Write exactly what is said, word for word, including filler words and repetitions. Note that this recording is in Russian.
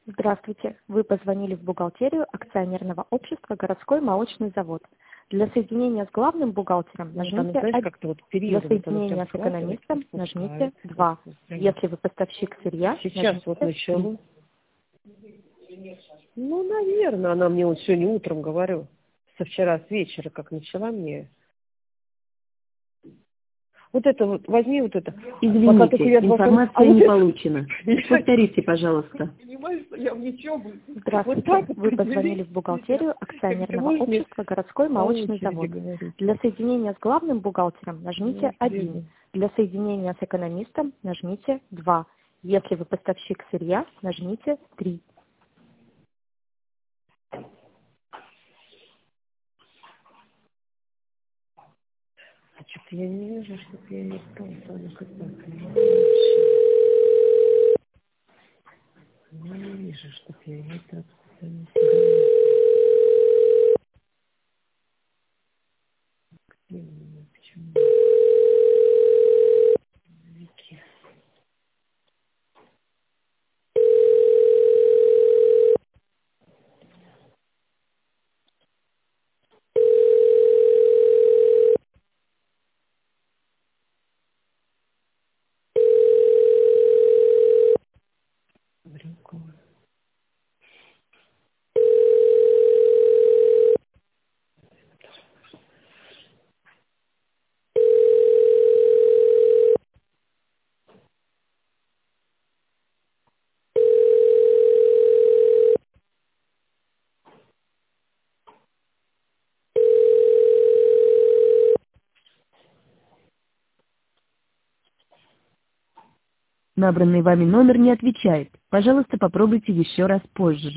Здравствуйте. Вы позвонили в бухгалтерию акционерного общества «Городской молочный завод». Для соединения с главным бухгалтером Ну, там, нажмите знаешь, один. как-то вот Для периодом вот оно соединения прям с экономистом складывается, нажмите спускается, два. прям. Если вы поставщик сырья, Сейчас вот нажмите три. начало. Ну, наверное, она мне вот сегодня утром, говорю, со вчера с вечера, как начала мне. Вот это вот, возьми вот это. Извините, Пока только я два информация а вот не это- получена. Повторите, пожалуйста. Понимаешь, что я в ничем. Здравствуйте. Вот так вот Вы определить позвонили в бухгалтерию себя. акционерного Можешь мне общества «Городской по молочный очереди завод». говорить? Для соединения с главным бухгалтером нажмите Ну, один. блин. Для соединения с экономистом нажмите два. Если вы поставщик сырья, нажмите три. А что-то я не вижу, что я не стал с вами как-то. Я не вижу, что я не так. Почему? Вики. Брюкова. Набранный вами номер не отвечает. Пожалуйста, попробуйте еще раз позже.